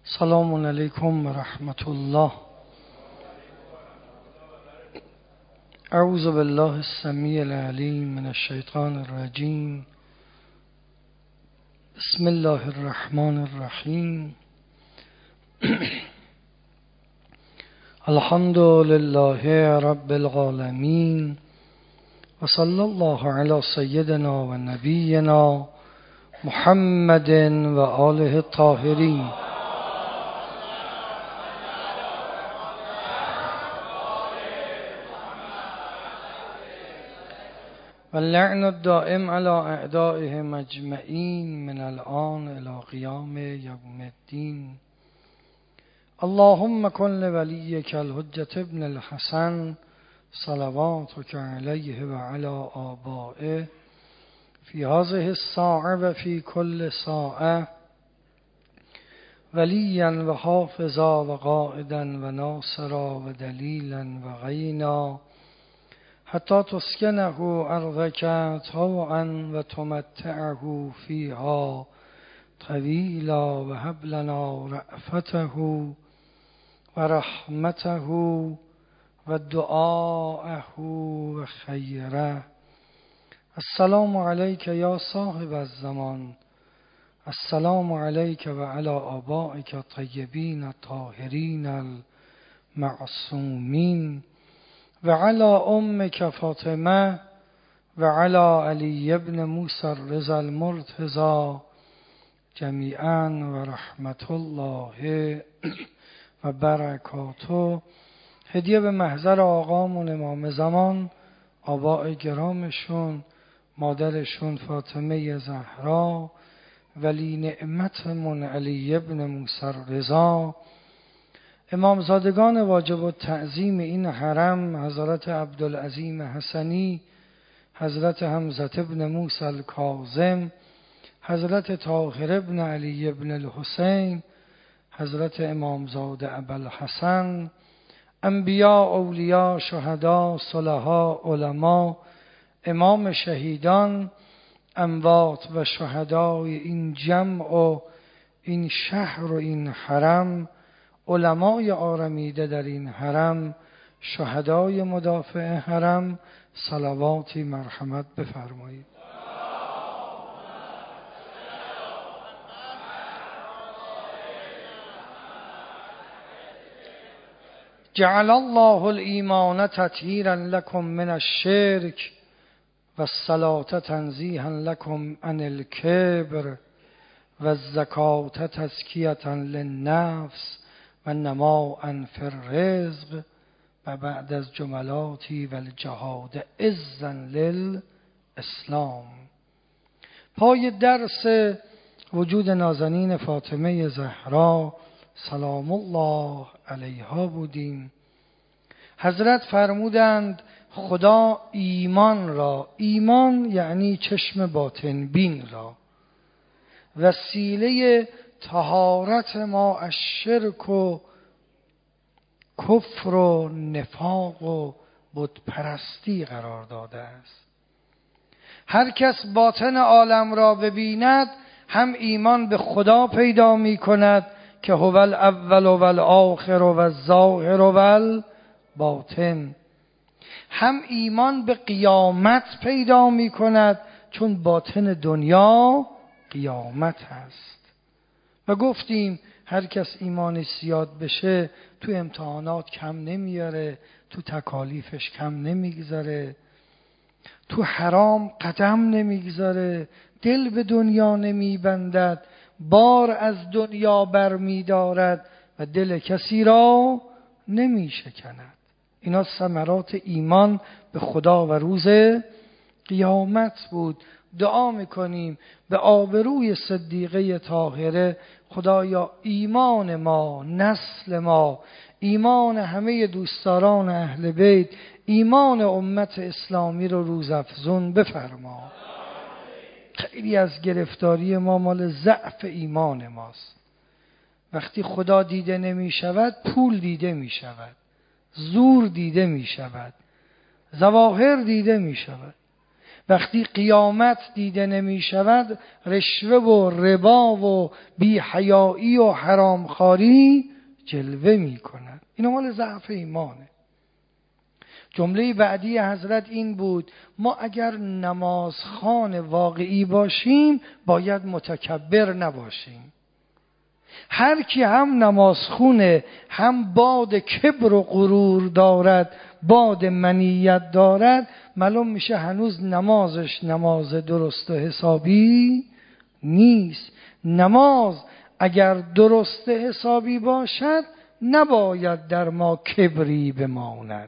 سلام علیکم و رحمت الله. اعوذ بالله السمیع العلیم من الشیطان الرجیم. بسم الله الرحمن الرحیم. الحمد لله رب العالمین و صلی الله علی سیدنا و نبینا محمد و آله الطاهرین. واللعن الدائم على اعدائهم اجمعین من الآن الى قیام یوم الدین. اللهم کن لولیک الحجة ابن الحسن صلواتک علیه و علی آبائه فی هذه الساعة و فی کل ساعة ولیا و حافظا و قائدا و ناصرا و دلیلا و غینا حتی تسکنه ارضک طوعا و تمتعه فیها طویلا و هب لنا رأفته و رحمته و دعاءه و خیره. السلام علیک یا صاحب الزمان. السلام علیک و علی آبائک الطیبین الطاهرین المعصومین و علی امک فاطمه و علی علی ابن موسی الرضا المرتضی جمیعا و رحمت الله و برکاته. هدیه به محضر آقامون امام زمان، آباء گرامشون، مادرشون فاطمه زهرا، ولی نعمتمون علی ابن موسی الرضا، امامزادگان واجب التعظیم این حرم، حضرت عبدالعظیم حسنی، حضرت حمزة ابن موسی الکاظم، حضرت طاهر ابن علی ابن الحسین، حضرت امامزاده ابوالحسن، انبیاء، اولیاء، شهدا، صلحاء، علما، امام شهیدان، اموات و شهدای این جمع و این شهر و این حرم، علمای آرمیده در این حرم، شهدای مدافع حرم، صلواتی مرحمت بفرمایید. جعل الله الایمان تطهیرا لکم من الشرک و الصلاة تنزیها لکم عن الکبر و الزکاة تزکیة للنفس و نماء فی الرزق و بعد از جملاتی و الجهاد عزا للاسلام. پای درس وجود نازنین فاطمه زهرا سلام الله علیها بودیم. حضرت فرمودند خدا ایمان را، ایمان یعنی چشم باطن بین را، وسیله طهارت ما از شرک و کفر و نفاق و بتپرستی قرار داده است. هر کس باطن عالم را ببیند هم ایمان به خدا پیدا می کند که هو الاول و الآخر و الظاهر و الباطن، هم ایمان به قیامت پیدا می کند چون باطن دنیا قیامت هست. و گفتیم هر کس ایمانش زیاد بشه تو امتحانات کم نمیاره، تو تکالیفش کم نمیگذاره، تو حرام قدم نمیگذاره، دل به دنیا نمیبندد، بار از دنیا برمیدارد و دل کسی را نمیشکند. اینا ثمرات ایمان به خدا و روز قیامت بود. دعا میکنیم به آبروی صدیقه طاهره، خدایا ایمان ما، نسل ما، ایمان همه دوستداران اهل بیت، ایمان امت اسلامی رو روزافزون بفرما. خیلی از گرفتاری ما مال ضعف ایمان ماست. وقتی خدا دیده نمی شود، پول دیده می شود، زور دیده می شود، ظواهر دیده می شود. وقتی قیامت دیده نمی شود، رشوه و ربا و بی‌حیایی و حرامخواری جلوه می کند. این مال ضعف ایمانه. جمله بعدی حضرت این بود: ما اگر نمازخوان واقعی باشیم باید متکبر نباشیم. هر کی هم نمازخونه، هم باد کبر و غرور دارد، باد منیت دارد، معلوم میشه هنوز نمازش نماز درست و حسابی نیست. نماز اگر درست حسابی باشد نباید در ما کبری بماند.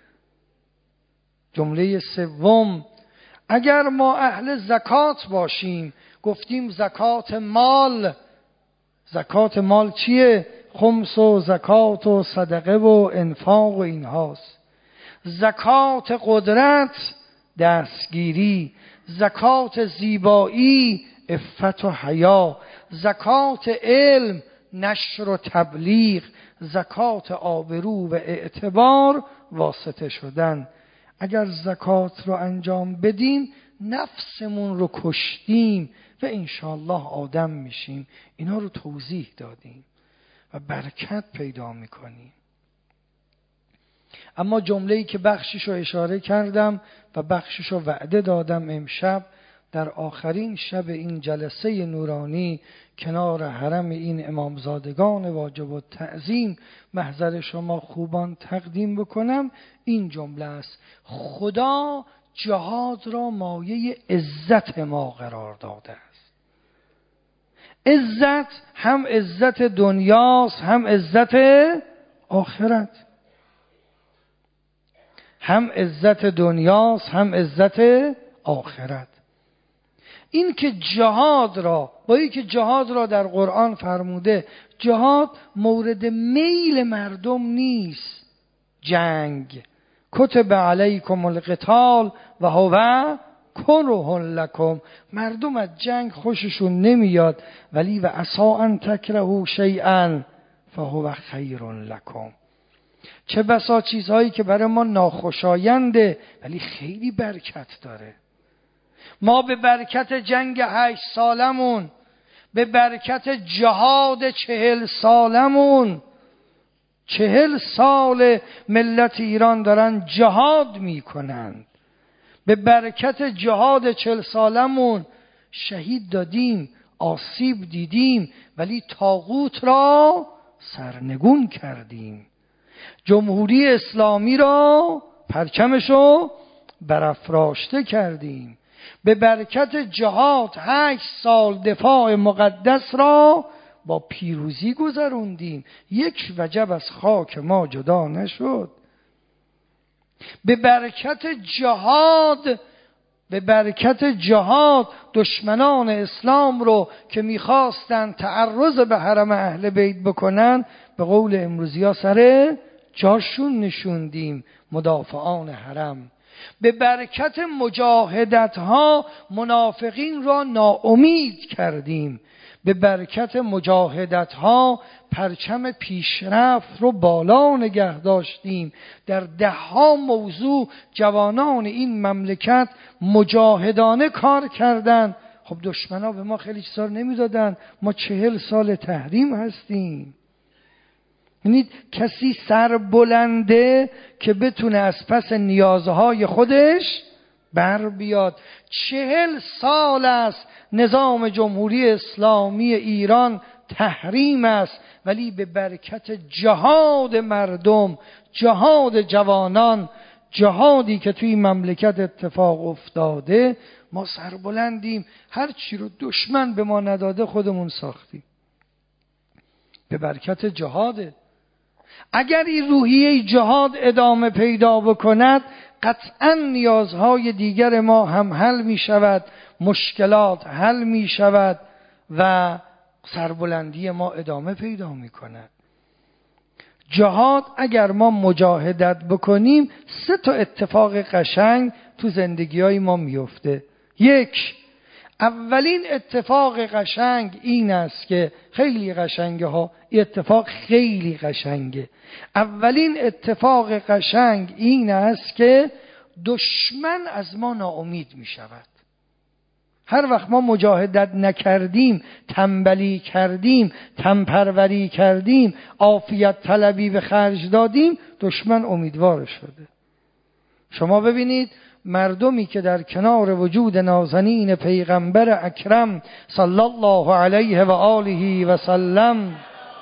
جمله سوم: اگر ما اهل زکات باشیم، گفتیم زکات مال. زکات مال چیه؟ خمس و زکات و صدقه و انفاق و اینهاست. زکات قدرت دستگیری، زکات زیبایی عفت و حیا، زکات علم نشر و تبلیغ، زکات آبرو و اعتبار واسطه شدن. اگر زکات رو انجام بدیم نفسمون رو کشتیم و انشاءالله آدم میشیم. اینا رو توضیح دادیم و برکت پیدا میکنیم. اما جمله‌ای که بخشش رو اشاره کردم و بخشش رو وعده دادم امشب در آخرین شب این جلسه نورانی کنار حرم این امامزادگان واجب التعظیم محضر شما خوبان تقدیم بکنم، این جمله است: خدا جهاد را مایه عزت ما قرار داده است. عزت هم عزت دنیاست، هم عزت آخرت. هم عزت دنیاست، هم عزت آخرت. این که جهاد را، با این که جهاد را در قرآن فرموده، جهاد مورد میل مردم نیست. جنگ کتب علیکم القتال و هو کره لکم، مردم از جنگ خوششون نمیاد، ولی و عسی ان تکرهوا شیئا فهو خیر لکم. چه بسا چیزهایی که برای ما ناخوشاینده ولی خیلی برکت داره. ما به برکت جنگ 8 سالمون، به برکت جهاد 40 سالمون، 40 سال ملت ایران دارن جهاد میکنند، به برکت جهاد 40 سالمون شهید دادیم، آسیب دیدیم، ولی طاغوت را سرنگون کردیم. جمهوری اسلامی را پرچمشو برافراشته کردیم. به برکت جهاد 8 سال دفاع مقدس را با پیروزی گذروندیم. یک وجب از خاک ما جدا نشد. به برکت جهاد دشمنان اسلام رو که میخواستن تعرض به حرم اهل بیت بکنن، به قول امروزی‌ها سر جاشون نشوندیم. مدافعان حرم. به برکت مجاهدت ها منافقین را ناامید کردیم. به برکت مجاهدت ها پرچم پیشرفت رو بالا نگه داشتیم. در 10 موضوع جوانان این مملکت مجاهدانه کار کردند. خب دشمنا به ما خیلی چیزا نمیدادن. ما 40 سال تحریم هستیم. یعنی کسی سر بلنده که بتونه از پس نیازهای خودش بر بیاد. 40 سال است نظام جمهوری اسلامی ایران تحریم است، ولی به برکت جهاد مردم، جهاد جوانان، جهادی که توی مملکت اتفاق افتاده، ما سربلندیم. هر چی رو دشمن به ما نداده خودمون ساختیم. به برکت جهاده. اگر این روحیه جهاد ادامه پیدا بکند، قطعا نیازهای دیگر ما هم حل می شود، مشکلات حل می شود و سربلندی ما ادامه پیدا می کند. جهاد اگر ما مجاهدت بکنیم 3 اتفاق قشنگ تو زندگی های ما میفته. 1، اولین اتفاق قشنگ این است که خیلی قشنگه ها، این اتفاق خیلی قشنگه. اولین اتفاق قشنگ این است که دشمن از ما ناامید می شود. هر وقت ما مجاهدت نکردیم، تنبلی کردیم، تنپروری کردیم، عافیت طلبی به خرج دادیم، دشمن امیدوار شده. شما ببینید مردمی که در کنار وجود نازنین پیغمبر اکرم صلی الله علیه و آله و سلم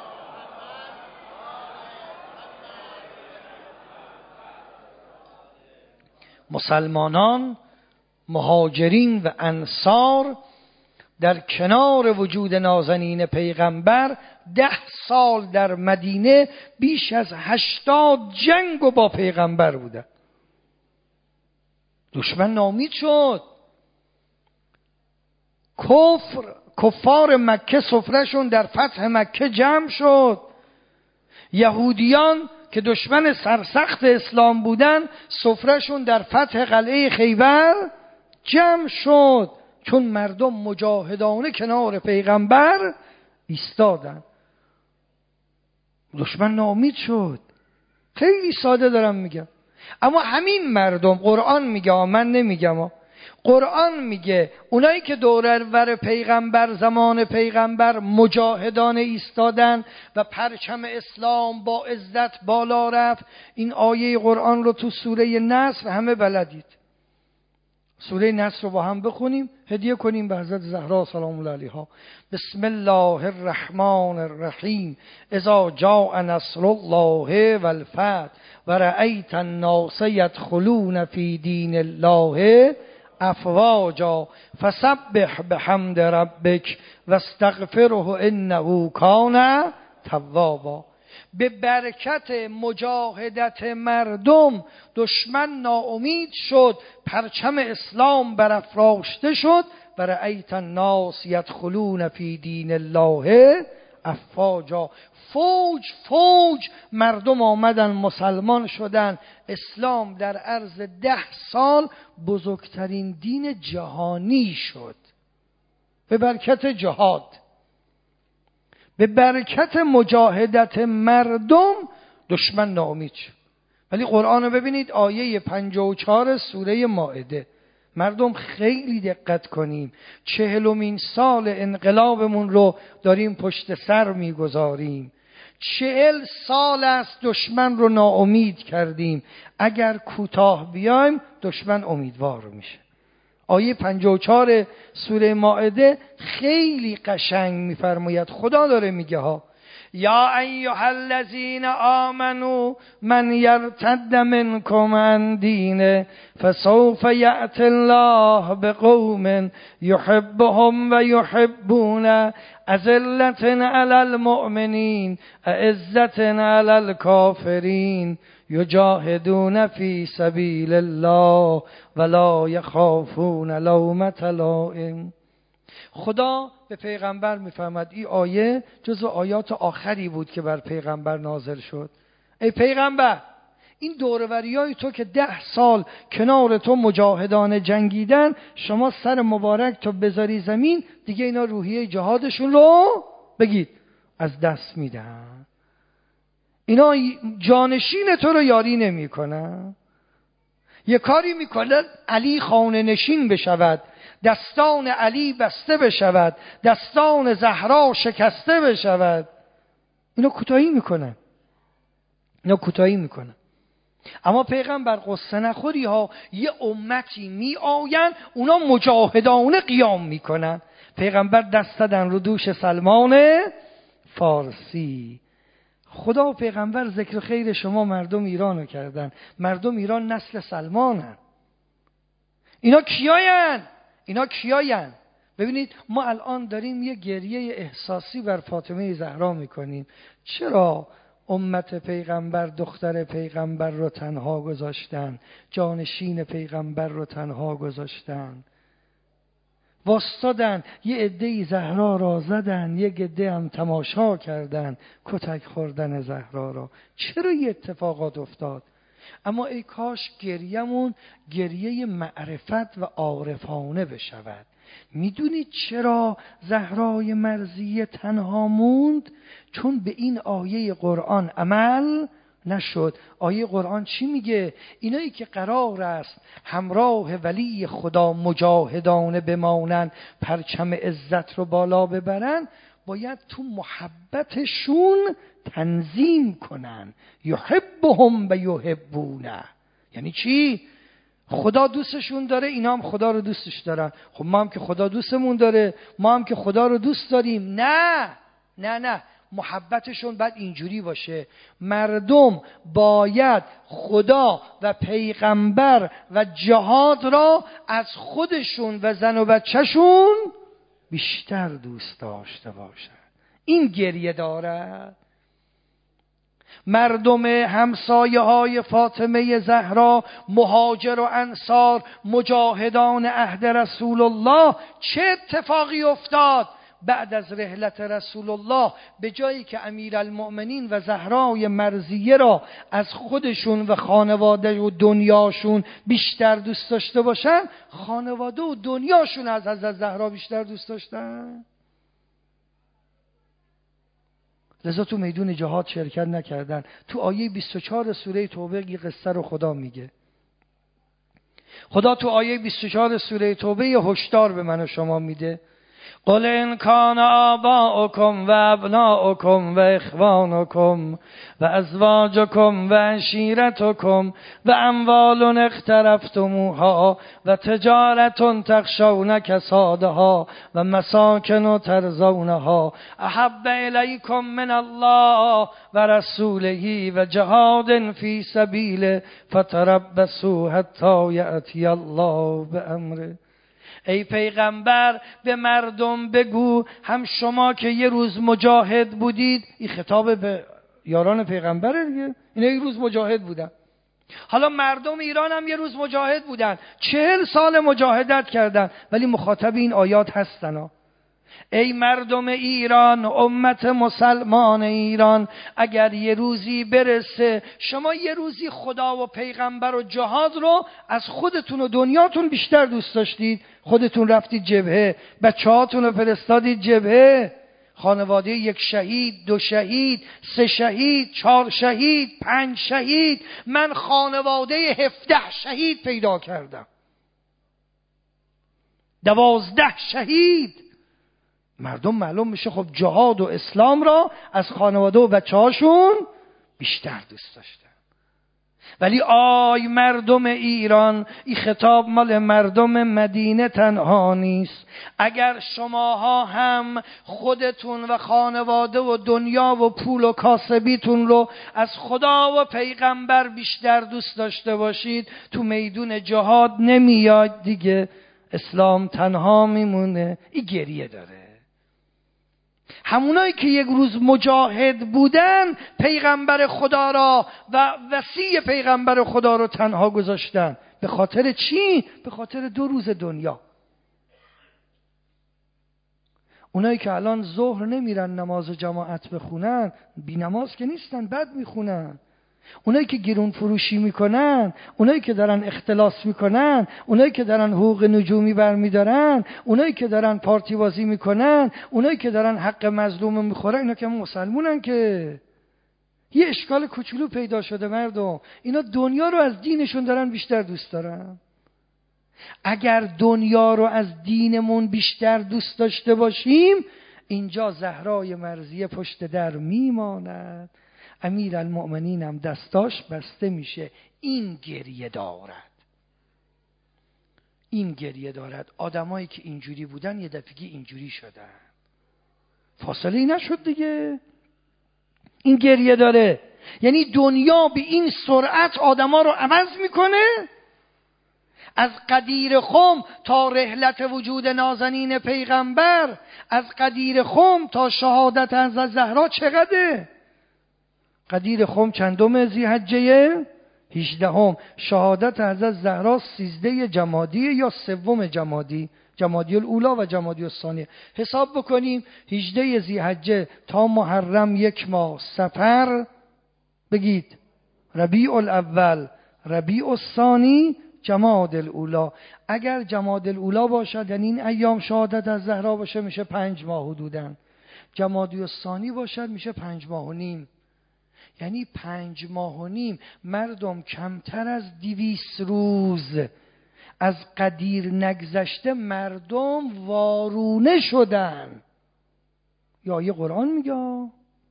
مسلمانان، مهاجرین و انصار در کنار وجود نازنین پیغمبر 10 سال در مدینه بیش از 80 جنگ و با پیغمبر بودن. دشمن ناامید شد. کفار مکه سفرهشون در فتح مکه جمع شد. یهودیان که دشمن سرسخت اسلام بودن سفرهشون در فتح قلعه خیبر جمع شد، چون مردم مجاهدانه کنار پیغمبر ایستادن. دشمن ناامید شد. خیلی ساده دارم میگم، اما همین مردم، قرآن میگه، من نمیگم، قرآن میگه اونایی که دورور پیغمبر زمان پیغمبر مجاهدانه ایستادن و پرچم اسلام با عزت بالا رفت. این آیه قرآن رو تو سوره نصر همه بلدید. سوره نصر رو با هم بخونیم، هدیه کنیم به حضرت زهرا سلام الله علیها. بسم الله الرحمن الرحیم. اذا جاء نصر الله والفتح ورأیت الناس يدخلون فی دین الله افواجا فسبح بحمد ربک واستغفره انه کان توابا. به برکت مجاهدت مردم دشمن ناامید شد، پرچم اسلام برافراشته شد. و رأیت الناس یدخلون فی دین الله افواجا. فوج مردم آمدن مسلمان شدن. اسلام در عرض 10 سال بزرگترین دین جهانی شد به برکت جهاد، به برکت مجاهدت مردم. دشمن ناامید شد. ولی قرآن رو ببینید، آیه 54 سوره مائده. مردم خیلی دقت کنیم، 40مین سال انقلابمون رو داریم پشت سر میگذاریم. 40 سال است دشمن رو ناامید کردیم. اگر کوتاه بیایم دشمن امیدوار میشه. آیه 54 سوره مائده خیلی قشنگ میفرماید. خدا داره میگه ها یا ایها الذین آمنوا من یرتد منکم عن دینه فسوف یأتی الله بقوم یحبهم و یحبونه اذلة علی المؤمنین اعزة علی الکافرین یجاهدون فی سبیل الله ولا یخافون لومة لائم. خدا به پیغمبر میفرماد، این آیه جزو آیات آخری بود که بر پیغمبر نازل شد. ای پیغمبر، این دوروریای تو که 10 سال کنار تو مجاهدان جنگیدن، شما سر مبارک تو بذاری زمین، دیگه اینا روحیه جهادشون رو بگید از دست میدن. اینا جانشین تو رو یاری نمی کنن. یه کاری میکنن علی خانه نشین بشود، دستان علی بسته بشود، دستان زهرا شکسته بشود. اینا کوتاهی میکنن. اما پیغمبر قصه نخوری ها، یه امتی می آین اونا مجاهدانه قیام میکنن. پیغمبر دست دادن رو دوش سلمان فارسی. خدا و پیغمبر ذکر خیر شما مردم ایرانو کردن. مردم ایران نسل سلمانن. اینا کیاین؟ ببینید ما الان داریم یه گریه احساسی بر فاطمه زهرا میکنیم. چرا امت پیغمبر دختر پیغمبر رو تنها گذاشتن؟ جانشین پیغمبر رو تنها گذاشتن. واستادن یه عده‌ای زهرا را زدن، یه عده هم تماشا کردن کتک خوردن زهرا را. چرا یه اتفاقات افتاد؟ اما ای کاش گریه‌مون گریه معرفت و عارفانه بشود. میدونید چرا زهرای مرضیه تنها موند؟ چون به این آیه قرآن عمل نشد. آیه قرآن چی میگه؟ اینایی که قرار است همراه ولی خدا مجاهدانه بمانن، پرچم عزت رو بالا ببرن، باید تو محبتشون تنظیم کنن. یحبهم و یحبونه. یعنی چی؟ خدا دوستشون داره، اینا هم خدا رو دوستش دارن. خب ما هم که خدا دوستمون داره، ما هم که خدا رو دوست داریم. نه نه نه، محبتشون باید اینجوری باشه. مردم باید خدا و پیغمبر و جهاد را از خودشون و زن و بچهشون بیشتر دوست داشته باشن. این گریه دارد. مردم همسایه های فاطمه زهرا، مهاجر و انصار، مجاهدان عهد رسول الله، چه اتفاقی افتاد؟ بعد از رحلت رسول الله به جایی که امیرالمؤمنین و زهرای مرضیه را از خودشون و خانواده و دنیاشون بیشتر دوست داشته باشن، خانواده و دنیاشون از حضرت زهرا بیشتر دوست داشتن. لذا تو میدون جهاد شرکت نکردن. تو آیه 24 سوره توبه این قصه رو خدا میگه. خدا تو آیه 24 سوره توبه یه هشدار به من و شما میده. قل ان کان آباؤکم و ابناؤکم و اخوانکم و ازواجکم و عشیرتکم و اموال اقترفتموها و تجارت تخشون کسادها و مساکن ترضونها احب الیکم من الله و رسوله و جهاد فی سبیله فتربصوا حتی یأتی الله بامره. ای پیغمبر به مردم بگو، هم شما که یه روز مجاهد بودید، این خطاب به یاران پیغمبره دیگه، اینا یه روز مجاهد بودن. حالا مردم ایران هم یه روز مجاهد بودن، 40 سال مجاهدت کردن، ولی مخاطب این آیات هستن ها. ای مردم ایران، امت مسلمان ایران، اگر یه روزی برسه شما یه روزی خدا و پیغمبر و جهاد رو از خودتون و دنیاتون بیشتر دوست داشتید، خودتون رفتید جبهه، بچه‌هاتون رو فرستادید جبهه، خانواده 1 شهید، 2 شهید، 3 شهید، 4 شهید، 5 شهید، من خانواده 17 شهید پیدا کردم، 12 شهید. مردم معلوم میشه خب جهاد و اسلام را از خانواده و بچه هاشون بیشتر دوست داشتن. ولی آی مردم ایران، این خطاب مال مردم مدینه تنها نیست. اگر شماها هم خودتون و خانواده و دنیا و پول و کاسبیتون رو از خدا و پیغمبر بیشتر دوست داشته باشید، تو میدون جهاد نمیاد دیگه، اسلام تنها میمونه. این گریه داره. همونایی که یک روز مجاهد بودن پیغمبر خدا را و وصی پیغمبر خدا رو تنها گذاشتن. به خاطر چی؟ به خاطر 2 روز دنیا. اونایی که الان ظهر نمیرن نماز جماعت بخونن، بی نماز که نیستن، بد میخونن. اونایی که گرون فروشی میکنن، اونایی که دارن اختلاس میکنن، اونایی که دارن حقوق نجومی برمیدارن، اونایی که دارن پارتی بازی میکنن، اونایی که دارن حق مظلوم میخورن، اینا که مسلمونن. که یه اشکال کوچولو پیدا شده مردم، اینا دنیا رو از دینشون دارن بیشتر دوست دارن. اگر دنیا رو از دینمون بیشتر دوست داشته باشیم، اینجا زهرای مرضیه پشت در میماند، امیرالمؤمنین هم دستاش بسته میشه. این گریه دارد، این گریه دارد. آدمایی که اینجوری بودن یه دفعه اینجوری شدن، فاصله ای نشد دیگه. این گریه داره. یعنی دنیا به این سرعت آدما رو عوض میکنه. از قدیر خم تا رحلت وجود نازنین پیغمبر، از قدیر خم تا شهادت حضرت زهرا چقدره؟ قدیر خم چندم ذی‌حجه؟ 18. شهادت حضرت زهرا 13 جمادی یا 3 جمادی، جمادی الاولی و جمادی الثانی. حساب بکنیم 18 ذی‌حجه تا محرم 1 ماه، صفر بگید، ربیع الاول، ربیع الثانی، جمادی الاولی. اگر جمادی الاولی باشد یعنی این ایام شهادت از زهرا باشه میشه 5 ماه حدوداً. جمادی الثانی باشد میشه 5 ماه و نیم. یعنی 5 ماه و نیم مردم کمتر از 200 روز از قدیر نگذشته مردم وارونه شدن. یا آیه قرآن میگه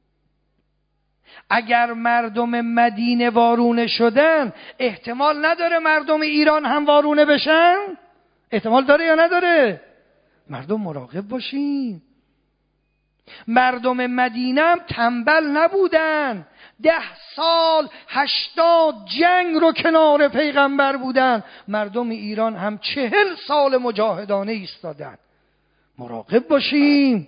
اگر مردم مدینه وارونه شدن احتمال نداره مردم ایران هم وارونه بشن؟ احتمال داره یا نداره؟ مردم مراقب باشین. مردم مدینه هم تنبل نبودن. 10 سال 80 جنگ رو کنار پیغمبر بودن. مردم ایران هم 40 سال مجاهدانه ایستادن. مراقب باشیم.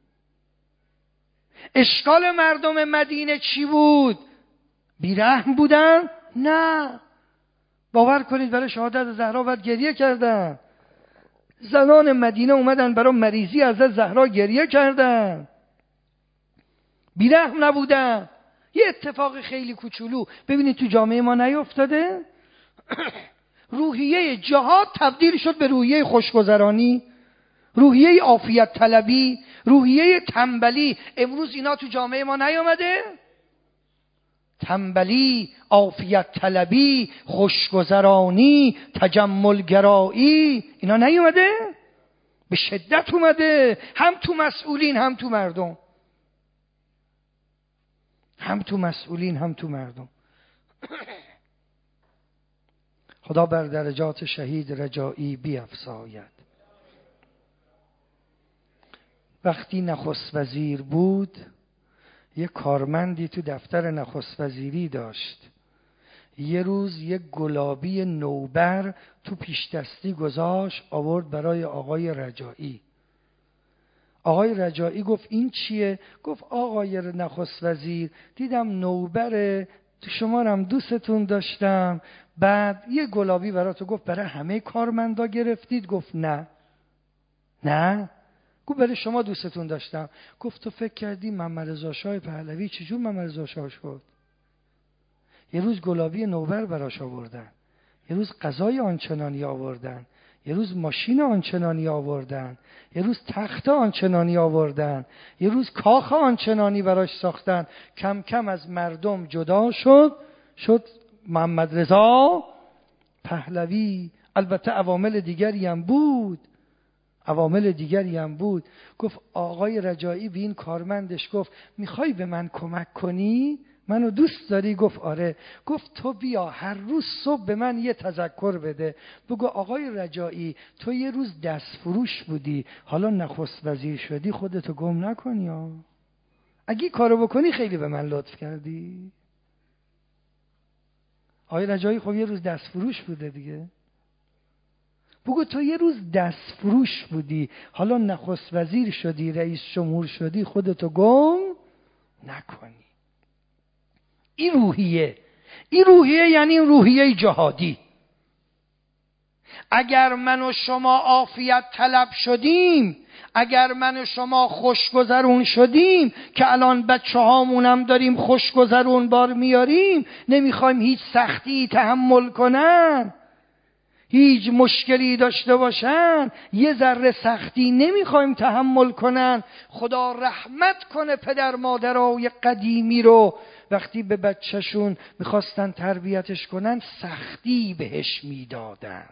اشکال مردم مدینه چی بود؟ بیرحم بودن؟ نه. باور کنید برای شهادت زهرا باید گریه کردن. زنان مدینه اومدن برای مریضی حضرت زهرا گریه کردن. بیرحم نبودن. یه اتفاق خیلی کوچولو ببینید تو جامعه ما نیفتاده؟ روحیه جهاد تبدیل شد به روحیه خوشگذرانی، روحیه عافیت طلبی، روحیه تنبلی. امروز اینا تو جامعه ما نیامده؟ تنبلی، عافیت طلبی، خوشگذرانی، تجمل گرایی، اینا نیومده؟ به شدت اومده، هم تو مسئولین هم تو مردم. هم تو مسئولین هم تو مردم. خدا بر درجات شهید رجایی بیفزاید. وقتی نخست وزیر بود یه کارمندی تو دفتر نخست وزیری داشت. یه روز یه گلابی نوبر تو پیش دستی گذاشت آورد برای آقای رجایی. آقای رجایی گفت این چیه؟ گفت آقای نخست وزیر دیدم نوبره، تو شما هم دوستتون داشتم، بعد یه گلابی براتو. گفت برای همه کارمندا گرفتید؟ گفت نه. نه؟ گفت برای شما دوستتون داشتم. گفت تو فکر کردی محمد رضا شاه پهلوی چجور محمد رضا شاه شد؟ یه روز گلابی نوبر براش آوردن، یه روز غذای آنچنانی آوردن، یه روز ماشین آنچنانی آوردن، یه روز تخت آنچنانی آوردن، یه روز کاخ آنچنانی براش ساختن. کم کم از مردم جدا شد محمد رضا پهلوی. البته عوامل دیگری هم بود. گفت آقای رجایی به این کارمندش گفت میخوای به من کمک کنی؟ منو دوست داری؟ گفت آره. گفت تو بیا هر روز صبح به من یه تذکر بده، بگو آقای رجایی تو یه روز دست فروش بودی، حالا نخست وزیر شدی، خودتو گم نکنی ها. اگه کارو بکنی خیلی به من لطف کردی. آقای رجایی خب یه روز دست فروش بوده دیگه. بگو تو یه روز دست فروش بودی، حالا نخست وزیر شدی، رئیس جمهور شدی، خودتو گم نکنی. این روحیه یعنی روحیه جهادی. اگر من و شما عافیت طلب شدیم، اگر من و شما خوشگذرون شدیم که الان بچه هامونم داریم خوشگذرون بار میاریم، نمیخوایم هیچ سختی تحمل کنن، هیچ مشکلی داشته باشن، یه ذره سختی نمیخوایم تحمل کنن. خدا رحمت کنه پدر مادرای قدیمی رو، وقتی به بچهشون میخواستن تربیتش کنن سختی بهش میدادن.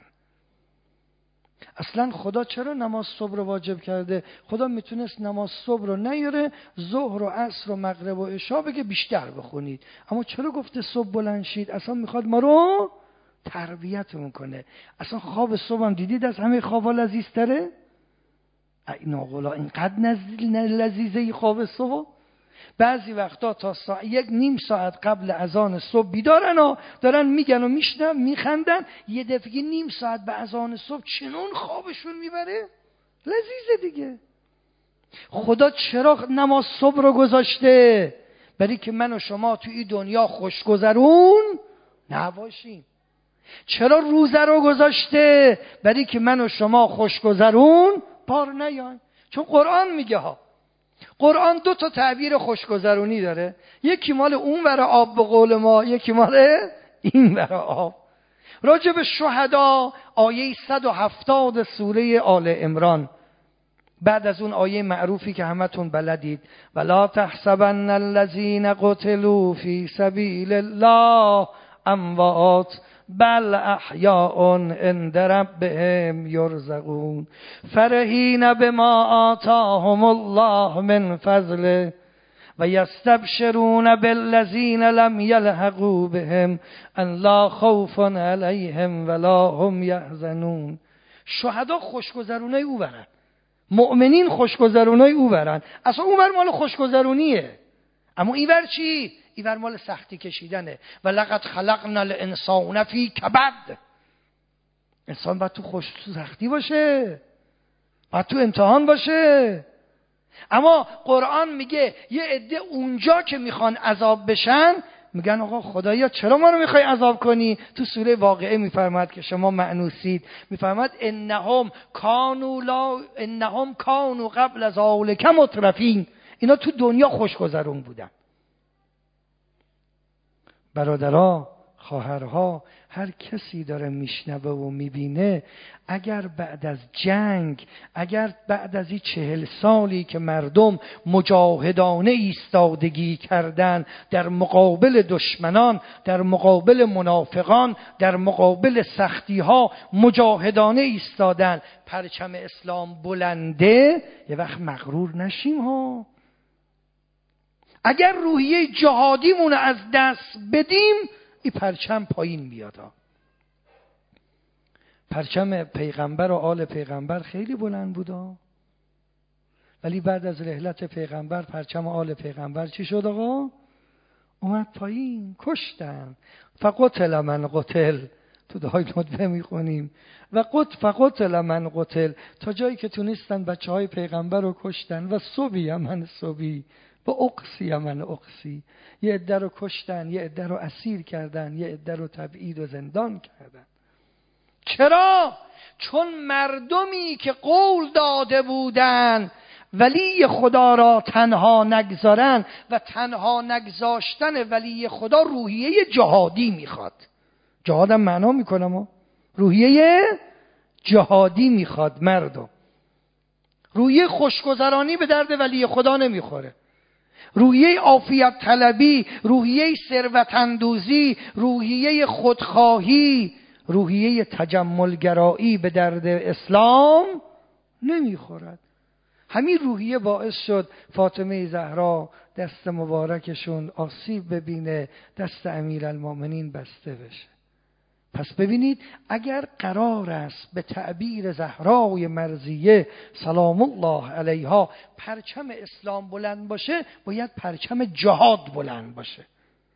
اصلا خدا چرا نماز صبح رو واجب کرده؟ خدا میتونست نماز صبح رو نیاره، ظهر و عصر و مغرب و عشا بگه بیشتر بخونید، اما چرا گفته صبح بلند شید؟ اصلا میخواد ما رو تربیتمون کنه. اصلا خواب صبح هم دیدید از همه خوابا لذیذتره؟ این آقلا اینقدر لذیذه خواب صبح. بعضی وقتا تا یک نیم ساعت قبل اذان صبح بیدارن و دارن میگن و میشنن میخندن، یه دفعه نیم ساعت به اذان صبح چنون خوابشون میبره، لذیذه دیگه. خدا چرا نماز صبح رو گذاشته؟ برای که من و شما تو این دنیا خوشگذرون نباشیم. چرا روزه رو گذاشته؟ برای که من و شما خوشگذرون بار نیایم. چون قرآن میگه ها، قرآن 2 تا تعبیر خوشگذرونی داره، یکی مال اون ور آب به قول ما، یکی مال این ور آب. راجع به شهدا آیه 170 سوره آل عمران بعد از اون آیه معروفی که همتون بلدید ولا تحسبن الذين قتلوا في سبيل الله اموات بل احیاء عند ربهم یرزقون فرحین بما آتاهم الله من فضله و یستبشرون بالذین لم یلحقوا بهم ان لا خوف علیهم ولا هم یحزنون. شهدا خوشگذرونای او برن، مؤمنین خوشگذرونای او برن. اصلا اون بر مال خوشگذرونیه، اما این بر چی؟ این بر مال سختی کشیدنه. و لقد خلقنا الانسان فی کبد. انسان باید تو سختی باشه، باید تو امتحان باشه. اما قرآن میگه یه عده اونجا که میخوان عذاب بشن میگن آقا خدایا چرا ما رو میخوای عذاب کنی؟ تو سوره واقعه میفرماد که شما مأنوسید، میفرماد انهم کانوا قبل ذلک مترفین. اینا تو دنیا خوشگذرون بودن. برادرها، خواهرها، هر کسی داره میشنوه و میبینه، اگر بعد از جنگ، اگر بعد از این 40 سالی که مردم مجاهدانه ایستادگی کردن در مقابل دشمنان، در مقابل منافقان، در مقابل سختی ها مجاهدانه ایستادن، پرچم اسلام بلنده، یه وقت مغرور نشیم ها. اگر روحیه جهادیمون از دست بدیم این پرچم پایین میاد. پرچم پیغمبر و آل پیغمبر خیلی بلند بودا، ولی بعد از رحلت پیغمبر پرچم آل پیغمبر چی شد آقا؟ اومد پایین، کشتن. فقتل من قتل، تو دعای ندبه میخونیم و فقتل من قتل، تا جایی که تونستن بچه های پیغمبر رو کشتن. و صبی من صبی و اقصی من اقصی، یه عده رو کشتن، یه عده رو اسیر کردن، یه عده رو تبعید و زندان کردن. چرا؟ چون مردمی که قول داده بودن ولی خدا را تنها نگذارن و تنها نگذاشتن ولی خدا روحیه جهادی میخواد. جهادم معنا میکنم، روحیه جهادی میخواد. مردم روحیه خوشگذرانی به درد ولی خدا نمیخوره. روحیه عافیت طلبی، روحیه ثروت اندوزی، روحیه خودخواهی، روحیه تجملگرایی به درد اسلام نمیخورد. همین روحیه باعث شد فاطمه زهرا دست مبارکشون آسیب ببینه، دست امیرالمومنین بسته بشه. پس ببینید اگر قرار است به تعبیر زهرای مرضیه سلام الله علیها پرچم اسلام بلند باشه، باید پرچم جهاد بلند باشه.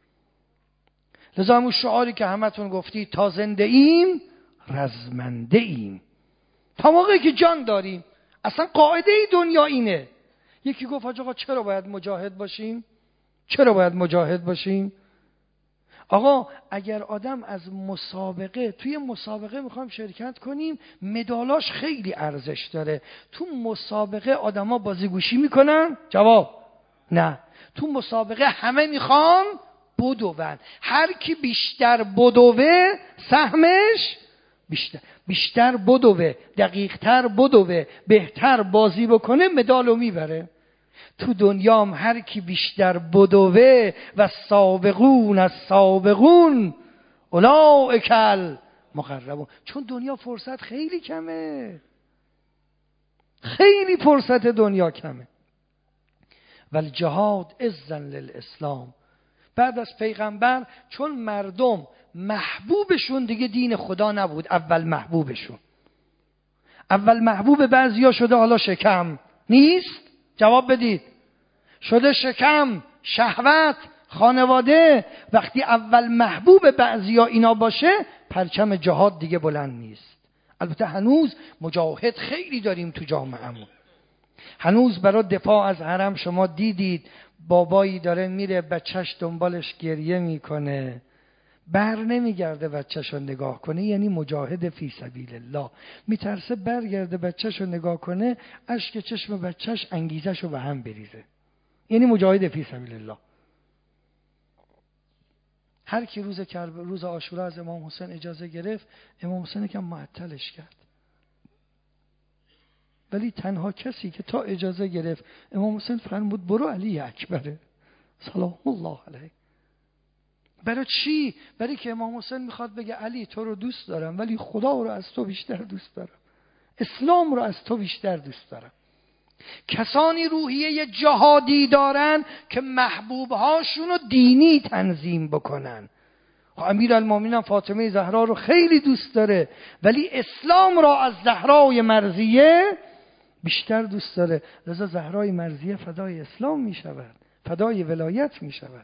لذا همون شعاری که همتون گفتید تا زنده ایم رزمنده ایم، تا موقعی که جان داریم. اصلا قاعده ای دنیا اینه. یکی گفت آقا چرا باید مجاهد باشیم؟ چرا باید مجاهد باشیم؟ آقا اگر آدم از مسابقه، توی مسابقه میخوام شرکت کنیم، مدالاش خیلی ارزش داره. تو مسابقه آدما بازیگوشی میکنن؟ جواب نه. تو مسابقه همه میخوان بدوون. هر کی بیشتر بدوه سهمش بیشتر بدوه، دقیقتر بدوه، بهتر بازی بکنه مدالو میبره. تو دنیام هر کی بیشتر بدوه و سابقون از سابقون اولئک المقربون. چون دنیا فرصت خیلی کمه، خیلی فرصت دنیا کمه. والجهاد اذن للاسلام. بعد از پیغمبر چون مردم محبوبشون دیگه دین خدا نبود، اول محبوب بعضیا شده حالا شکم نیست. جواب بدید. شده شکم، شهوت، خانواده. وقتی اول محبوب بعضیا اینا باشه پرچم جهاد دیگه بلند نیست. البته هنوز مجاهد خیلی داریم تو جامعهمون. هنوز برای دفاع از حرم شما دیدید بابایی داره میره بچهش دنبالش گریه میکنه، بر نمیگرده بچهش رو نگاه کنه، یعنی مجاهد فی سبیل الله. میترسه برگرده بچهش رو نگاه کنه اشک چشم بچهش انگیزش رو به هم بریزه، یعنی مجاهد فی سبیل الله. هر کی روز عاشورا از امام حسین اجازه گرفت، امام حسین که معطلش کرد. ولی تنها کسی که تا اجازه گرفت امام حسین فرمود برو علی اکبره سلام الله علیه. برای چی؟ برای که امام حسین میخواد بگه علی تو رو دوست دارم ولی خدا رو از تو بیشتر دوست دارم، اسلام رو از تو بیشتر دوست دارم. کسانی روحیه جهادی دارن که محبوبهاشون رو دینی تنظیم بکنن. امیرالمومنین فاطمه زهرا رو خیلی دوست داره ولی اسلام را از زهرای مرضیه بیشتر دوست داره، لذا زهرای مرضیه فدای اسلام می شود، فدای ولایت می شود.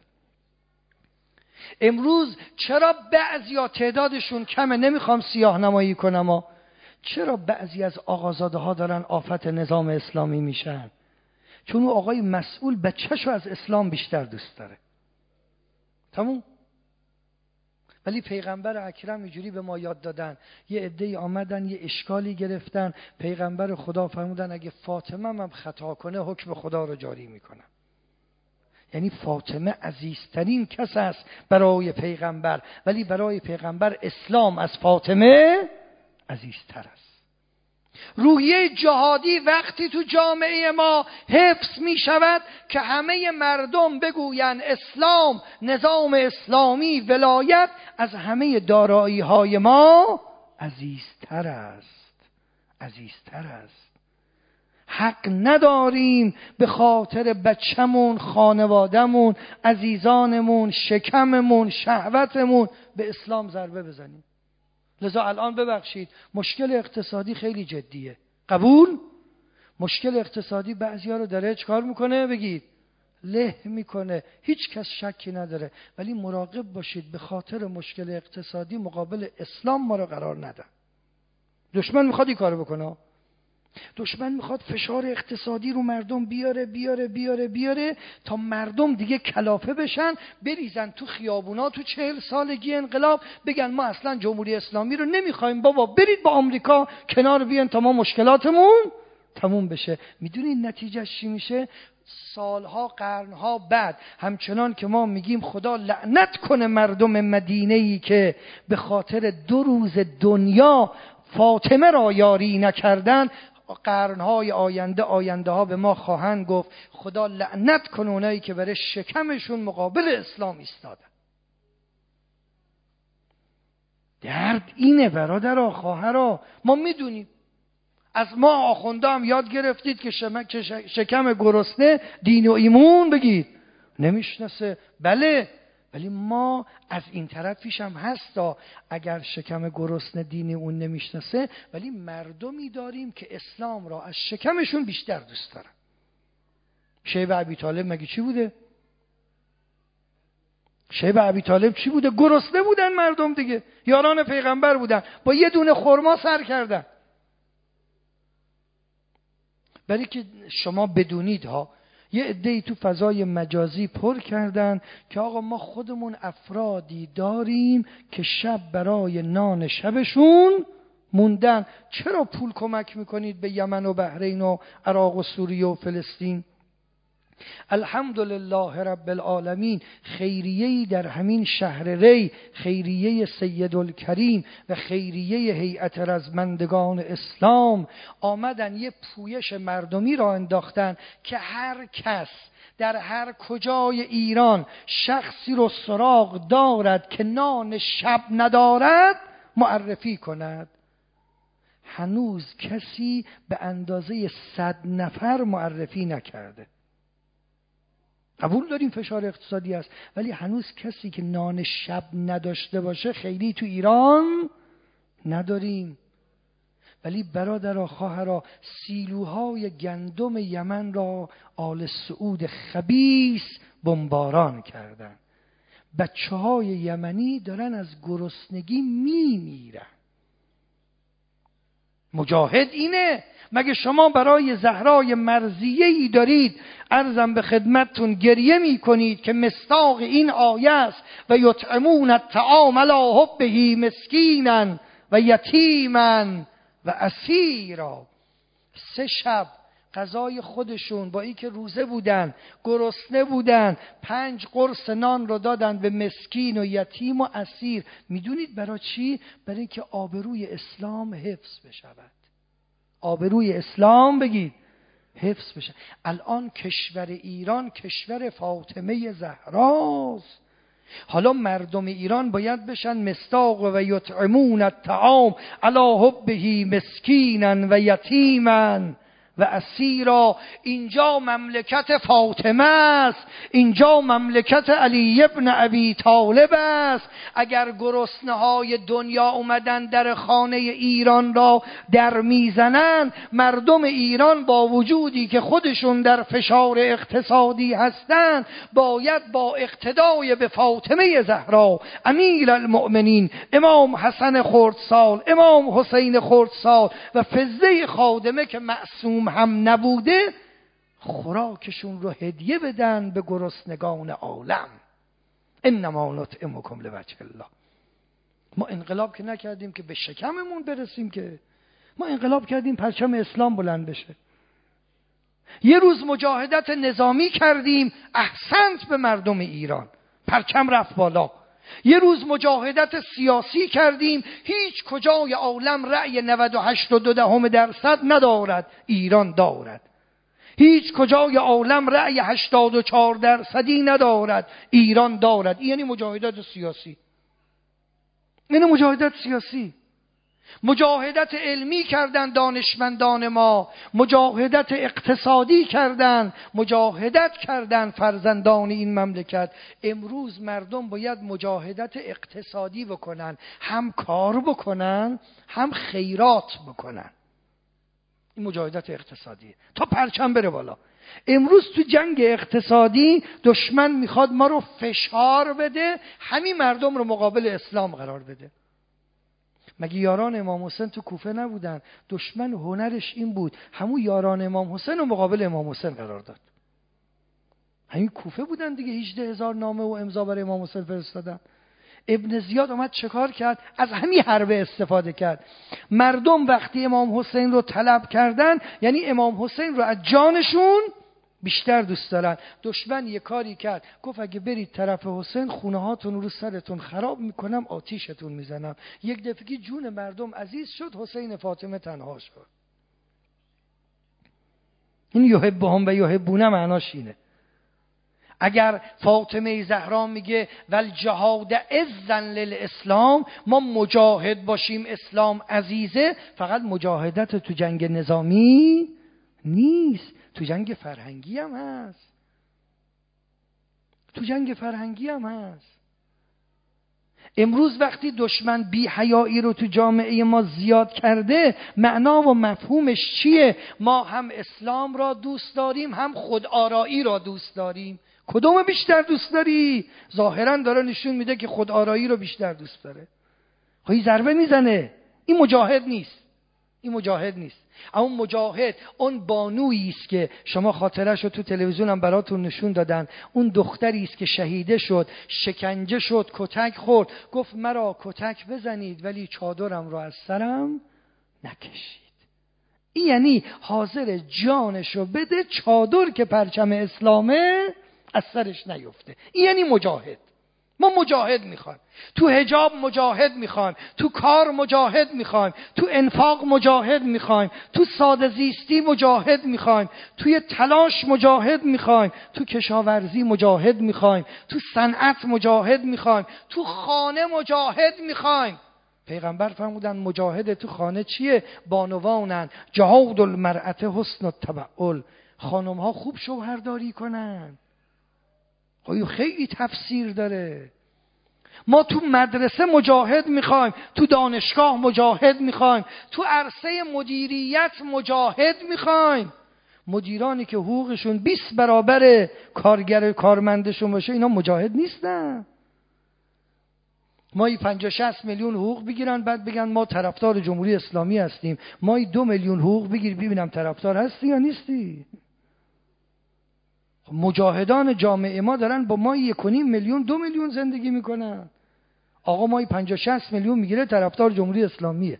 امروز چرا بعضیا تعدادشون کمه، نمیخوام سیاه نمایی کنم، چرا بعضی از آقازاده ها دارن آفت نظام اسلامی میشن؟ چون اون آقای مسئول بچه‌شو از اسلام بیشتر دوست داره. تموم. ولی پیغمبر اکرم اینجوری به ما یاد دادن، یه عده‌ای آمدن یه اشکالی گرفتن، پیغمبر خدا فرمودن اگه فاطمه هم خطا کنه حکم خدا رو جاری میکنم. یعنی فاطمه عزیزترین کس است برای پیغمبر، ولی برای پیغمبر اسلام از فاطمه عزیزتر است. روحیه جهادی وقتی تو جامعه ما حفظ می شود که همه مردم بگویند اسلام، نظام اسلامی، ولایت از همه دارایی های ما عزیزتر است، عزیزتر است. حق نداریم به خاطر بچه‌مون، خانواده‌مون، عزیزانمون، شکممون، شهوتمون به اسلام ضربه بزنیم. لذا الان ببخشید مشکل اقتصادی خیلی جدیه، قبول؟ مشکل اقتصادی بعضیا رو داره چکار میکنه؟ بگید له میکنه، هیچ کس شکی نداره، ولی مراقب باشید به خاطر مشکل اقتصادی مقابل اسلام ما رو قرار ندن. دشمن میخواد این کارو بکنه، دشمن میخواد فشار اقتصادی رو مردم بیاره تا مردم دیگه کلافه بشن، بریزن تو خیابونا تو 40 سالگی انقلاب بگن ما اصلا جمهوری اسلامی رو نمیخوایم، بابا برید با آمریکا کنار بیان تا ما مشکلاتمون تموم بشه. میدونید نتیجهش چی میشه؟ سالها، قرنها بعد همچنان که ما میگیم خدا لعنت کنه مردم مدینه‌ای که به خاطر 2 روز دنیا فاطمه را یاری نکردن، قرنهای آینده ها به ما خواهند گفت خدا لعنت کنه اونایی که برای شکمشون مقابل اسلام ایستادن. درد اینه برادرها، خواهرها، ما میدونیم، از ما آخونده هم یاد گرفتید که شکم گرسنه دین و ایمون بگید نمیشناسه. بله، ولی ما از این طرفیش هم هستا، اگر شکم گرسنه دین اون نمیشناسه ولی مردمی داریم که اسلام را از شکمشون بیشتر دوست دارن. شیب ابی طالب مگه چی بوده؟ شیب ابی طالب چی بوده؟ گرسنه بودن مردم دیگه، یاران پیغمبر بودن، با یه دونه خرما سر کردن. برای که شما بدونید ها، یه عده‌ای تو فضای مجازی پر کردن که آقا ما خودمون افرادی داریم که شب برای نان شبشون موندن، چرا پول کمک میکنید به یمن و بحرین و عراق و سوریه و فلسطین؟ الحمدلله رب العالمین خیریه‌ای در همین شهر ری، خیریه سیدالکریم و خیریه هیئت رزمندگان اسلام آمدن یه پویش مردمی را انداختن که هر کس در هر کجای ایران شخصی رو سراغ دارد که نان شب ندارد معرفی کند. هنوز کسی به اندازه 100 نفر معرفی نکرده. قبول داریم فشار اقتصادی است، ولی هنوز کسی که نان شب نداشته باشه خیلی تو ایران نداریم. ولی برادرها، خواهرها، سیلوهای گندم یمن را آل سعود خبیث بمباران کردن. بچه‌های یمنی دارن از گرسنگی میمیرن. مجاهد اینه. مگه شما برای زهرای مرضیه‌ای دارید عرضم به خدمتتون گریه می کنید که مصداق این آیه است و یطعمون الطعام علی حبه مسکینا و یتیما و اسیرا. 3 شب غذای خودشون با این که روزه بودن، گرسنه بودن، 5 قرص نان رو دادن به مسکین و یتیم و اسیر. میدونید برای چی؟ برای اینکه آبروی اسلام حفظ بشود. آبروی اسلام بگید حفظ بشه. الان کشور ایران کشور فاطمه زهراست. حالا مردم ایران باید بشن مصداق و یطعمون الطعام علی حبه مسکینا و یتیما و اسیرا. اینجا مملکت فاطمه است، اینجا مملکت علی ابن ابی طالب است. اگر گرسنه‌های دنیا اومدن در خانه ایران را در میزنن، مردم ایران با وجودی که خودشون در فشار اقتصادی هستند باید با اقتدای به فاطمه زهرا امیر المؤمنین امام حسن خردسال، امام حسین خردسال و فضه خادمه که معصوم هم نبوده، خوراکشون رو هدیه بدن به گرسنگان عالم. انما نطعمکم لوجه الله. ما انقلاب که نکردیم که به شکممون برسیم، که ما انقلاب کردیم پرچم اسلام بلند بشه. یه روز مجاهدت نظامی کردیم، احسنت به مردم ایران، پرچم رفت بالا. یه روز مجاهدت سیاسی کردیم، هیچ کجای عالم رأی 98.2% ندارد، ایران دارد. هیچ کجای عالم رأی 84% ندارد، ایران دارد. این یعنی مجاهدت سیاسی. این مجاهدت سیاسی. مجاهدت علمی کردن دانشمندان ما، مجاهدت اقتصادی کردن، مجاهدت کردن فرزندان این مملکت. امروز مردم باید مجاهدت اقتصادی بکنن، هم کار بکنن هم خیرات بکنن. این مجاهدت اقتصادی تا پرچم بره بالا. امروز تو جنگ اقتصادی دشمن میخواد ما رو فشار بده، همین مردم رو مقابل اسلام قرار بده. مگه یاران امام حسین تو کوفه نبودن؟ دشمن هنرش این بود همون یاران امام حسین رو مقابل امام حسین قرار داد. همین کوفه بودن دیگه، 18,000 نامه و امضا برای امام حسین فرستادن. ابن زیاد اومد چه کار کرد؟ از همین حربه استفاده کرد. مردم وقتی امام حسین رو طلب کردن، یعنی امام حسین رو از جانشون بیشتر دوست دارن. دشمن یه کاری کرد، گفت اگه برید طرف حسین خونه هاتون رو سرتون خراب میکنم، آتیشتون میزنم. یک دفعه جون مردم عزیز شد، حسین فاطمه تنها شد. این یحبهم و یحبونه معناش اینه. اگر فاطمه زهرا میگه والجهاد عزا للاسلام، ما مجاهد باشیم اسلام عزیزه، فقط مجاهدت تو جنگ نظامی نیست، تو جنگ فرهنگی هم هست. تو جنگ فرهنگی هم هست. امروز وقتی دشمن بی حیایی رو تو جامعه ما زیاد کرده، معنا و مفهومش چیه؟ ما هم اسلام را دوست داریم، هم خودآرایی را دوست داریم. کدوم بیشتر دوست داری؟ ظاهرا داره نشون میده که خودآرایی رو بیشتر دوست داره. خب این ضربه میزنه. این مجاهد نیست. این مجاهد نیست. اما مجاهد اون بانویی است که شما خاطرش رو تو تلویزیون هم براتون نشون دادن. اون دختری است که شهیده شد، شکنجه شد، کتک خورد، گفت مرا کتک بزنید ولی چادرم رو از سرم نکشید. این یعنی حاضر جانشو بده چادر که پرچم اسلامه از سرش نیفته. این یعنی مجاهد. ما مجاهد میخوایم، تو حجاب مجاهد میخوایم، تو کار مجاهد میخوایم، تو انفاق مجاهد میخوایم، تو ساده زیستی مجاهد میخوایم، توی تلاش مجاهد میخوایم، تو کشاورزی مجاهد میخوایم، تو صنعت مجاهد میخوایم، تو خانه مجاهد میخوایم. پیغمبر فرمودن مجاهد تو خانه چیه؟ بانوانن جهاد المرأة حسن التبعل. خانم ها خوب شوهرداری کنن. خیلی تفسیر داره. ما تو مدرسه مجاهد میخوایم، تو دانشگاه مجاهد میخوایم، تو عرصه مدیریت مجاهد میخوایم. مدیرانی که حقوقشون 20 برابر کارمندشون باشه، اینا مجاهد نیستن. مایی 50-60 میلیون حقوق بگیرن، بعد بگن ما طرفدار جمهوری اسلامی هستیم. مایی 2 میلیون حقوق بگیر ببینم طرفدار هستی یا نیستی. مجاهدان جامعه ما دارن با ما 1.5 میلیون 2 میلیون زندگی میکنن. آقا مایی 50-60 میلیون میگیره طرفدار جمهوری اسلامیه.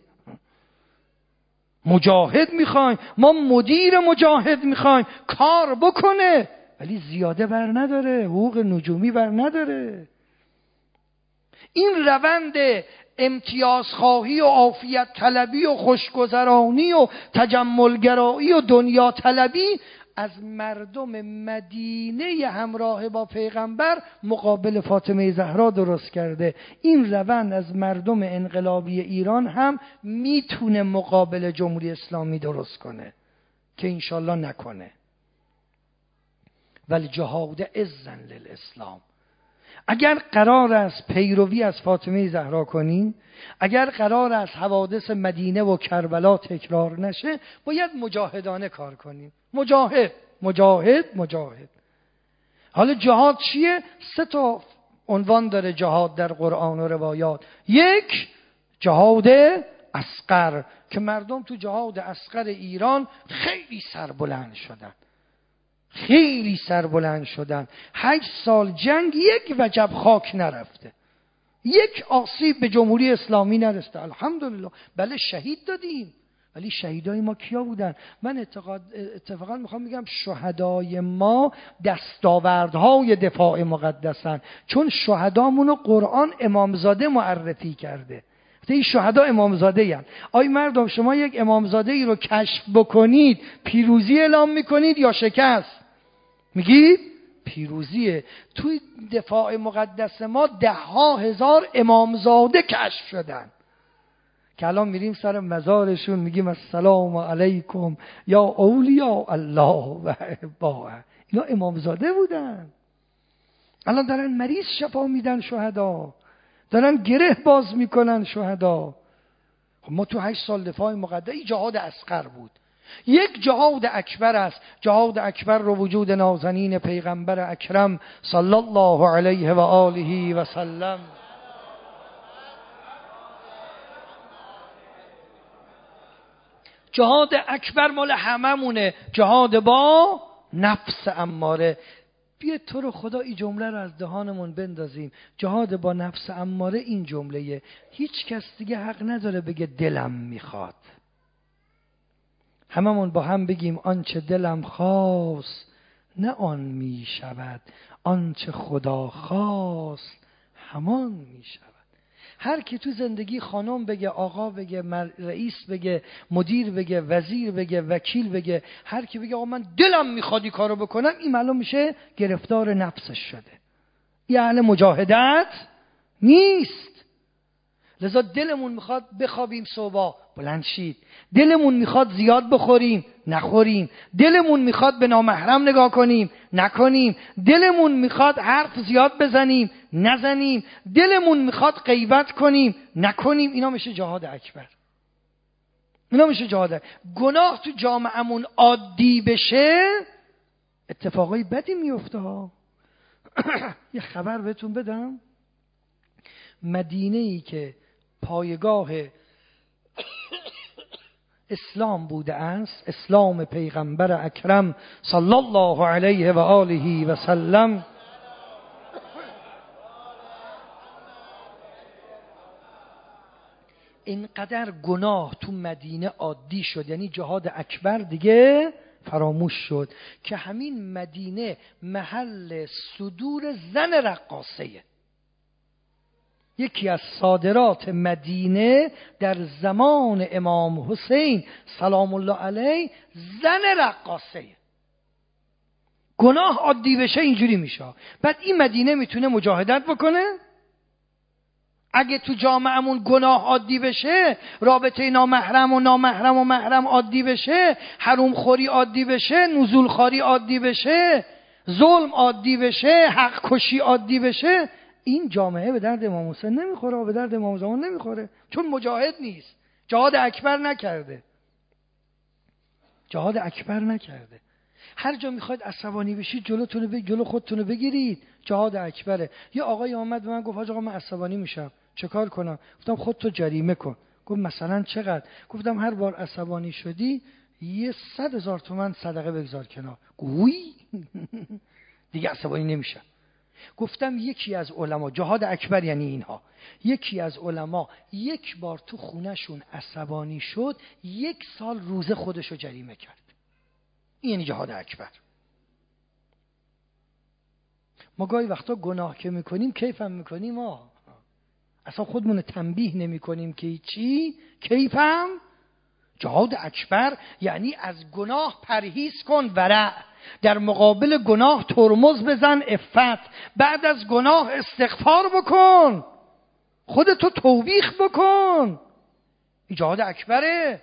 مجاهد میخوایم، ما مدیر مجاهد میخوایم، کار بکنه ولی زیاده بر نداره، حقوق نجومی بر نداره. این روند امتیازخواهی و عافیت طلبی و خوشگذرانی و تجملگرایی و دنیا طلبی از مردم مدینه همراه با پیغمبر مقابل فاطمه زهرا درست کرده. این روند از مردم انقلابی ایران هم میتونه مقابل جمهوری اسلامی درست کنه که انشالله نکنه. ولی جهاد اذن للاسلام. اگر قرار است پیروی از فاطمه زهرا کنیم، اگر قرار است حوادث مدینه و کربلا تکرار نشه، باید مجاهدانه کار کنیم. مجاهد. حالا جهاد چیه؟ 3 عنوان داره جهاد در قرآن و روایات. 1 جهاد اصغر که مردم تو جهاد اصغر ایران خیلی سربلند شدن. 8 سال جنگ 1 وجب خاک نرفته، 1 آسیب به جمهوری اسلامی نرسته. الحمدلله. بله شهید دادیم، ولی شهیدای ما کیا بودن؟ من اتفاقا میخوام بگم شهدای ما دستاوردهای دفاع مقدسن، چون شهدامونو قرآن امامزاده معرفی کرده. این شهدا امامزاده این. آی مردم، شما یک امامزاده ای رو کشف بکنید پیروزی اعلام میکنید یا شکست؟ میگید پیروزیه. توی دفاع مقدس ما 10,000 امامزاده کشف شدن که الان میریم سر مزارشون میگیم السلام علیکم یا اولیاء الله و احباء. اینا امامزاده بودن. الان دارن مریض شفا میدن شهدا، دارن گره باز میکنن شهدا. ما تو 8 سال دفاع مقدس جهاد اصغر بود. 1 جهاد اکبر است. جهاد اکبر رو وجود نازنین پیغمبر اکرم صلی الله علیه و آله و سلم. جهاد اکبر مال هممونه، جهاد با نفس اماره. بیا تو رو خدا این جمله رو از دهانمون بندازیم. جهاد با نفس اماره این جمله، هیچ کس دیگه حق نداره بگه دلم میخواد. هممون با هم بگیم آنچه دلم خواست نه آن میشود، آنچه خدا خواست همان میشود. هر کی تو زندگی خانم بگه، آقا بگه، رئیس بگه، مدیر بگه، وزیر بگه، وکیل بگه، هر کی بگه آقا من دلم میخواد این کارو بکنم، این معلوم میشه گرفتار نفسش شده، این اهل مجاهدت نیست. لذا دلمون میخواد بخوابیم صبح، بلند شید. دلمون میخواد زیاد بخوریم، نخوریم. دلمون میخواد به نامحرم نگاه کنیم، نکنیم. دلمون میخواد حرف زیاد بزنیم، نزنیم. دلمون میخواد غیبت کنیم، نکنیم. اینا میشه جهاد اکبر. گناه تو جامعهمون عادی بشه، اتفاقای بدی میفته ها. یه خبر بهتون بدم. مدینه‌ای که پایگاه اسلام بوده است، اسلام پیغمبر اکرم صلی الله علیه و آله و سلم، اینقدر گناه تو مدینه عادی شد، یعنی جهاد اکبر دیگه فراموش شد، که همین مدینه محل صدور زن رقاصه. یکی از صادرات مدینه در زمان امام حسین سلام الله علیه زن رقاصه. گناه عادی بشه اینجوری میشه. بعد این مدینه میتونه مجاهدت بکنه؟ اگه تو جامعهمون گناه عادی بشه، رابطه نامحرم و محرم عادی بشه، حروم خوری عادی بشه، نزول خواری عادی بشه، ظلم عادی بشه، حق کشی عادی بشه، این جامعه به درد امام حسین نمیخوره و به درد امام زمان نمیخوره، چون مجاهد نیست، جهاد اکبر نکرده. هر جا میخواید عصبانی بشید جلو خودتون رو بگیرید، جهاد اکبره. یه آقای اومد به من گفت حاج آقا من عصبانی میشم، چه کار کنم؟ گفتم خودتو جریمه کن. گفت مثلا چقدر؟ گفتم هر بار عصبانی شدی 100,000 تومان صدقه بگذار کنار. گوی دیگه عصبانی نمیشم. گفتم یکی از علما، جهاد اکبر یعنی اینها، یکی از علما 1 بار تو خونهشون عصبانی شد 1 سال روزه خودشو جریمه کرد. این یعنی جهاد اکبر. ما گاهی وقتا گناه که میکنیم کیفم میکنیم اصلا خودمون تنبیه نمی کنیم که چی؟ کیفم؟ جهاد اکبر یعنی از گناه پرهیز کن، ورع. در مقابل گناه ترمز بزن، عفت. بعد از گناه استغفار بکن، خودتو توبیخ بکن. این جهاد اکبره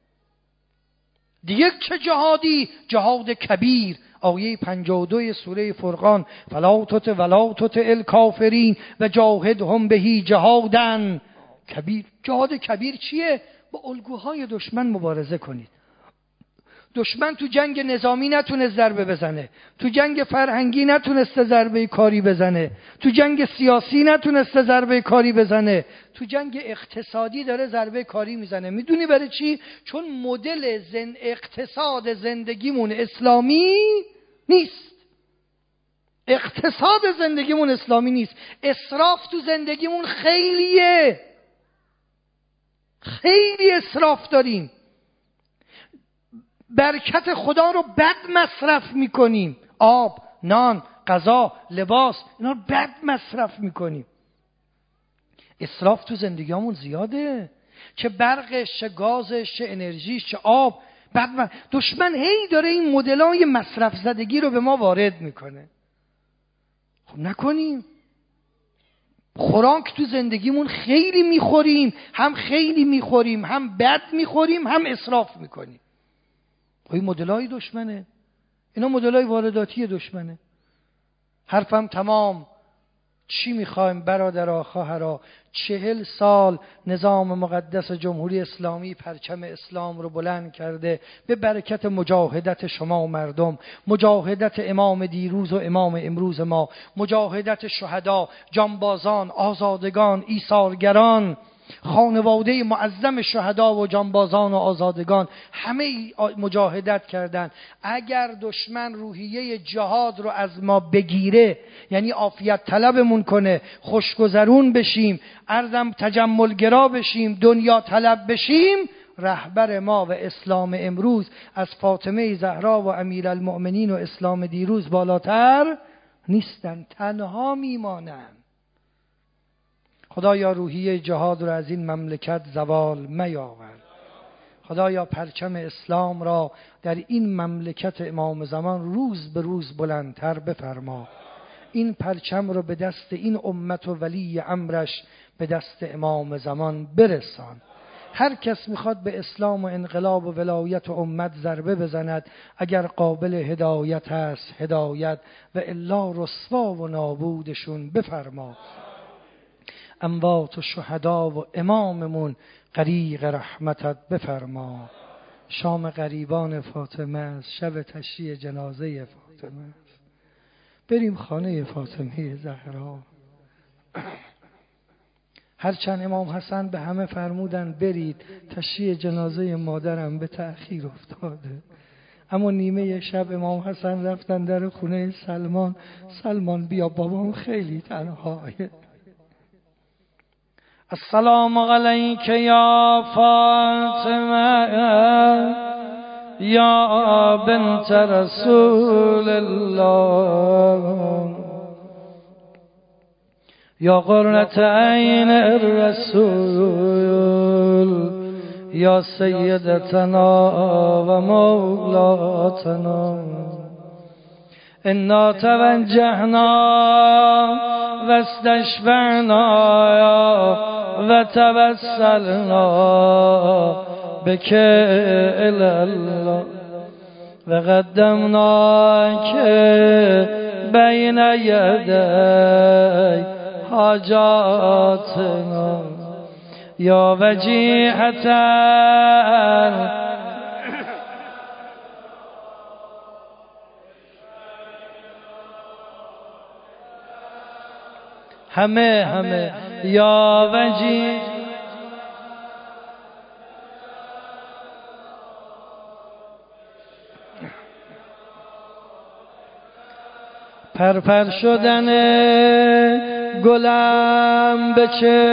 دیگه. چه جهادی؟ جهاد کبیر. آیه 52 سوره فرقان: فلا تطع ولا تطع الکافرین و جاهدهم به جهادا کبیر. جهاد کبیر چیه؟ با الگوهای دشمن مبارزه کنید. دشمن تو جنگ نظامی نتونست ضربه بزنه، تو جنگ فرهنگی نتونسته ضربه کاری بزنه، تو جنگ سیاسی نتونسته ضربه کاری بزنه، تو جنگ اقتصادی داره ضربه کاری میزنه. میدونی برای چی؟ چون مدل اقتصاد زندگیمون اسلامی نیست. اقتصاد زندگیمون اسلامی نیست. اسراف تو زندگیمون خیلیه، خیلی اسراف داریم. برکت خدا رو بد مصرف میکنیم. آب، نان، غذا، لباس، اینا رو بد مصرف میکنیم. اسراف تو زندگیمون زیاده. چه برقش، چه گازش، چه انرژیش، چه آب. دشمن هی داره این مدلای مصرف زدگی رو به ما وارد میکنه. خب نکنیم. خوراک تو زندگیمون خیلی میخوریم، هم خیلی میخوریم، هم بد میخوریم، هم اسراف میکنیم. این مدلای دشمنه. اینا مدلای وارداتی دشمنه. حرفم تمام. چی میخوایم برادرها خواهرها؟ 40 سال نظام مقدس جمهوری اسلامی پرچم اسلام رو بلند کرده به برکت مجاهدت شما و مردم، مجاهدت امام دیروز و امام امروز ما، مجاهدت شهدا، جانبازان، آزادگان، ایثارگران، خانواده معظم شهدا و جانبازان و آزادگان. همه مجاهدت کردن. اگر دشمن روحیه جهاد رو از ما بگیره، یعنی عافیت طلبمون کنه، خوشگذرون بشیم، ارزم تجملگرا بشیم، دنیا طلب بشیم، رهبر ما و اسلام امروز از فاطمه زهرا و امیرالمؤمنین و اسلام دیروز بالاتر نیستن، تنها میمانن. خدایا روحیه جهاد را از این مملکت زوال میاور. خدایا پرچم اسلام را در این مملکت امام زمان روز به روز بلندتر بفرما. این پرچم رو به دست این امت و ولی امرش به دست امام زمان برسان. هر کس میخواد به اسلام و انقلاب و ولایت و امت ضربه بزند، اگر قابل هدایت هست هدایت، و الا رسوا و نابودشون بفرما. اموات و شهدا و اماممون غریق رحمتت بفرما. شام غریبان فاطمه است، شب تشییع جنازه فاطمه است. بریم خانه فاطمه زهرا. هرچند امام حسن به همه فرمودن برید، تشییع جنازه مادرم به تأخیر افتاده، اما نیمه شب امام حسن رفتن در خونه سلمان. سلمان بیا بابام خیلی تنهاه. السلام علیک یا فاطمه یا بنت رسول الله یا قرة عین الرسول یا سیدتنا و مولاتنا. انا توجهنا واستشفعنا و توسلنا بك الی الله و قدمناک بین یدی حاجاتنا یا وجیهة. همه یا وجی پرپر شدن گلم به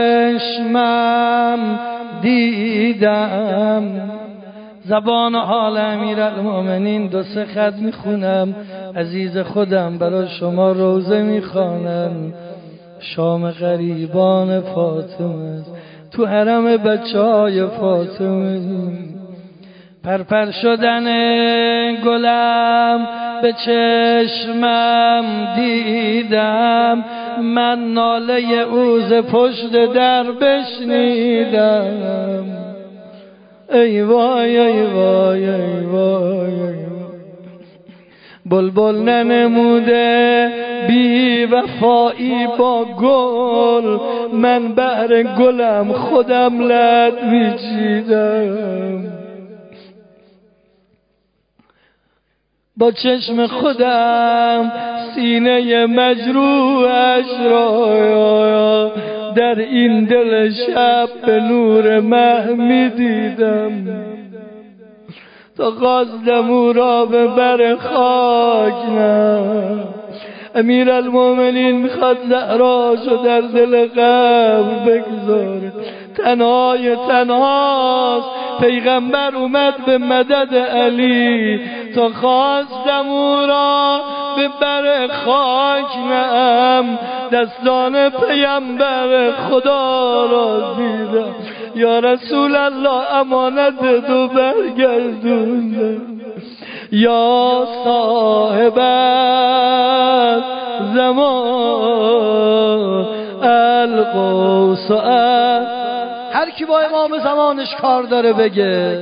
چشمم دیدم. زبان حال امیرالمؤمنین 2-3 خط میخونم، عزیز خودم برای شما روزه میخوانم. شام غریبان فاطمه، تو حرم بچهای فاطمه. پرپر شدن گلم به چشمم دیدم، من ناله اوز پشت در بشنیدم. ای وای ای وای ای وای ای وای، بلبل ننموده بی وفایی با گل، من بهر گلم خودم لب میچیدم. با چشم خودم سینه مجروحش را در این دل شب به نور مه میدیدم. تا خواستم او را به بر خاک نه، امیرالمومنین میخواد زهراشو در دل قبر بگذاره، تنهای تنهاست. پیغمبر اومد به مدد علی، تا خواستم او را به بر خاک نهم، دستان پیغمبر خدا را دیدم. یا رسول الله امانت دو برگردوندم. یا صاحب زمان القوس، هر کی با امام زمانش کار داره بگه.